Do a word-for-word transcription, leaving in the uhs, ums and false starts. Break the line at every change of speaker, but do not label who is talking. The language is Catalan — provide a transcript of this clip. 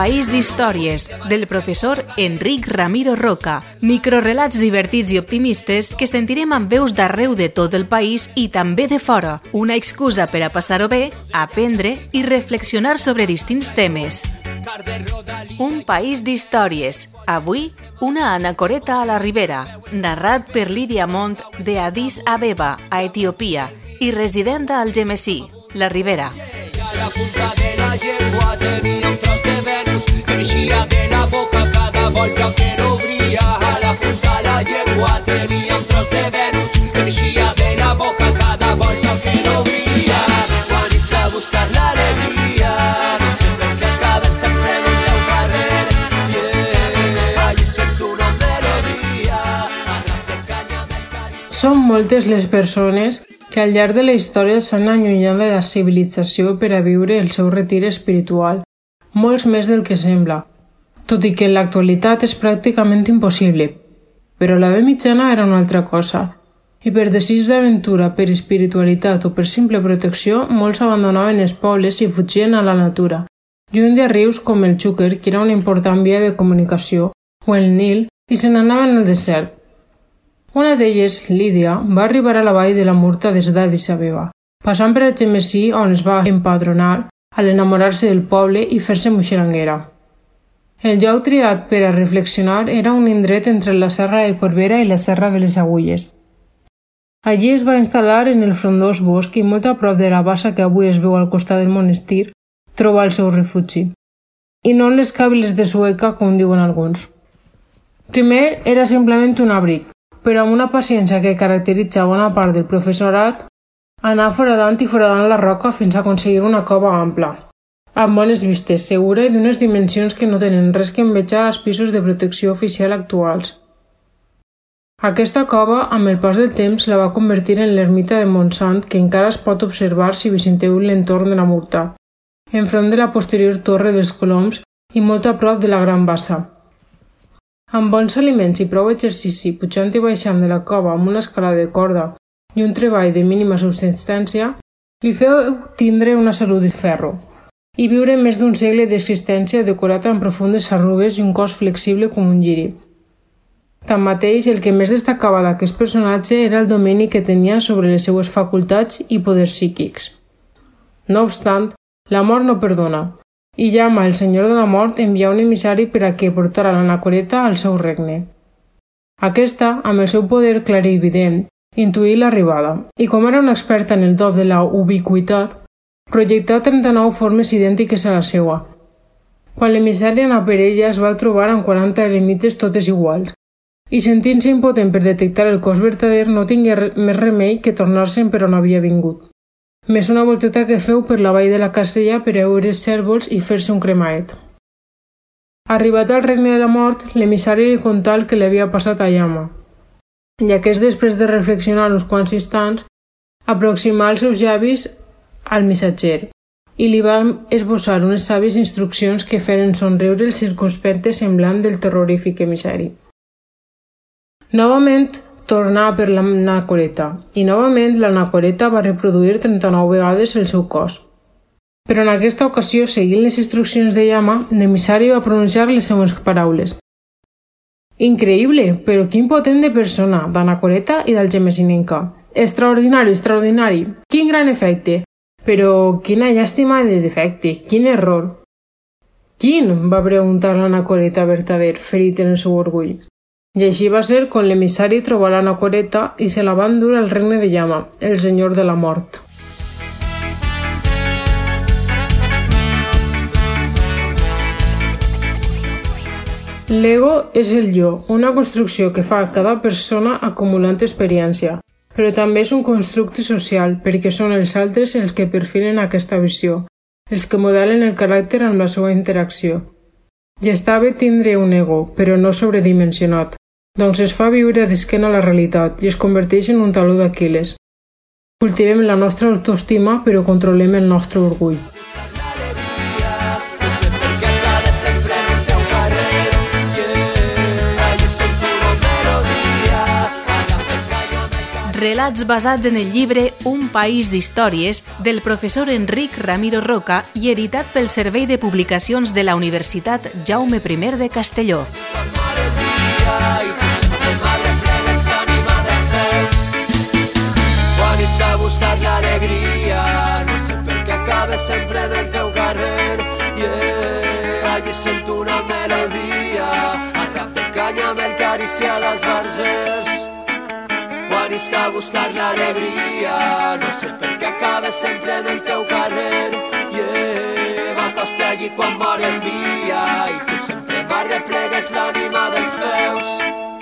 país d'històries, del professor Enric Ramiro Roca. Microrelats divertits i optimistes que sentirem amb veus d'arreu de tot el país i també de fora. Una excusa per a passar-ho bé, aprendre i reflexionar sobre distints temes. Un país d'històries. Avui, una anacoreta a la Ribera, narrat per Lídia Mont de Addis Abeba, a Etiòpia, i resident a Algemesí, la Ribera.
La punta de la llengua tenia un tros de Venus que eixia de la boca cada volta que l'obria. A la punta de la llengua tenia un tros de Venus que eixia de la boca cada volta que l'obria. Quan isca a buscar l'alegria, no sé per què acaba sempre en el teu carrer. Yeah, allí sento una melodia, a rap de canya del cari.
Són moltes les persones que al llarg de la història s'han allunyat de la civilització per a viure el seu retir espiritual, molts més del que sembla, tot i que en l'actualitat és pràcticament impossible. Però l'edat mitjana era una altra cosa, i per desig d'aventura, per espiritualitat o per simple protecció, molts abandonaven els pobles i fugien a la natura, lluny de rius com el Xúquer, que era una important via de comunicació, o el Nil, i se n'anaven al desert. Una d'elles, Lídia, va arribar a la vall de la Murta des d'Addis Abeba, passant per Algemesí on es va empadronar al enamorar-se del poble i fer-se moixeranguera. El lloc triat per a reflexionar era un indret entre la Serra de Corbera i la Serra de les Agulles. Allí es va instal·lar en el frondós bosc i molt a prop de la bassa que avui es veu al costat del monestir, trobar el seu refugi. I no en les càbiles de Sueca, com diuen alguns. Primer era simplement un abric, però amb una paciència que caracteritza bona part del professorat, anar foradant i foradant la roca fins a aconseguir una cova ampla, amb bones vistes, segura i d'unes dimensions que no tenen res que envejar als pisos de protecció oficial actuals. Aquesta cova, amb el pas del temps, la va convertir en l'ermita de Montsant, que encara es pot observar si visiteu l'entorn de la Murta, enfront de la posterior Torre dels Coloms i molt a prop de la Gran Bassa. Amb bons aliments i prou exercici, pujant i baixant de la cova amb una escala de corda i un treball de mínima subsistència, li feu tindre una salut de ferro i viure més d'un segle d'existència decorat amb profundes arrugues i un cos flexible com un lliri. Tanmateix, el que més destacava d'aquest personatge era el domini que tenia sobre les seues facultats i poders psíquics. No obstant, la mort no perdona, i Yama, el senyor de la mort, envià un emissari per a que portara l'anacoreta al seu regne. Aquesta, amb el seu poder clarivident, intuí l'arribada, i com era una experta en el do de la ubiquitat, projectà trenta-nou formes idèntiques a la seua. Quan l'emissari anà per ella es va trobar amb quaranta eremites totes iguals, i sentint-se impotent per detectar el cos vertader no tingué més remei que tornar-se'n per on havia vingut. Més una volteta que feu per la vall de la Casella per a veure cérvols i fer-se un cremaet. Arribat al regne de la mort, l'emissari li contà el que li havia passat a Yama, i aquest, després de reflexionar uns quants instants, aproximà els seus llavis al missatger i li va esbossar unes sàvies instruccions que feren somriure el circumspecte semblant del terrorífic emissari. Novament, tornà per l'anacoreta, i novament l'anacoreta va reproduir trenta-nou vegades el seu cos. Però en aquesta ocasió, seguint les instruccions de Yama, l'emissari va pronunciar les següents paraules. Increïble, però quin potent de persona, d'anacoreta i d'algemesinenca. Extraordinari, extraordinari. Quin gran efecte. Però quina llàstima de defecte, quin error. Quin? Va preguntar l'anacoreta vertader, ferit en el seu orgull. I així va ser quan l'emissari trobà l'anacoreta i se la van dur al regne de Yama, el senyor de la mort. L'ego és el jo, una construcció que fa cada persona acumulant experiència, però també és un constructe social perquè són els altres els que perfilen aquesta visió, els que modelen el caràcter amb la seva interacció. I està bé tindre un ego, però no sobredimensionat, doncs es fa viure d'esquena a la realitat i es converteix en un taló d'Aquil·les. Cultivem la nostra autoestima, però controlem el nostre orgull.
relats basats en el llibre Un país d'històries del professor Enric Ramiro Roca i editat pel Servei de Publicacions de la Universitat Jaume I de Castelló.
Quan isc a buscar l'alegria, no sé per què acaba sempre en el teu carrer. Yeah, allí sento una melodia, a rap de canya me acaricia les verges. Quan isc a buscar l'alegria, no sé per què acaba sempre en el teu carrer. Yeah, m'acosto allí quan mor el dia i tu sempre m'arreplegues l'ànima dels meus.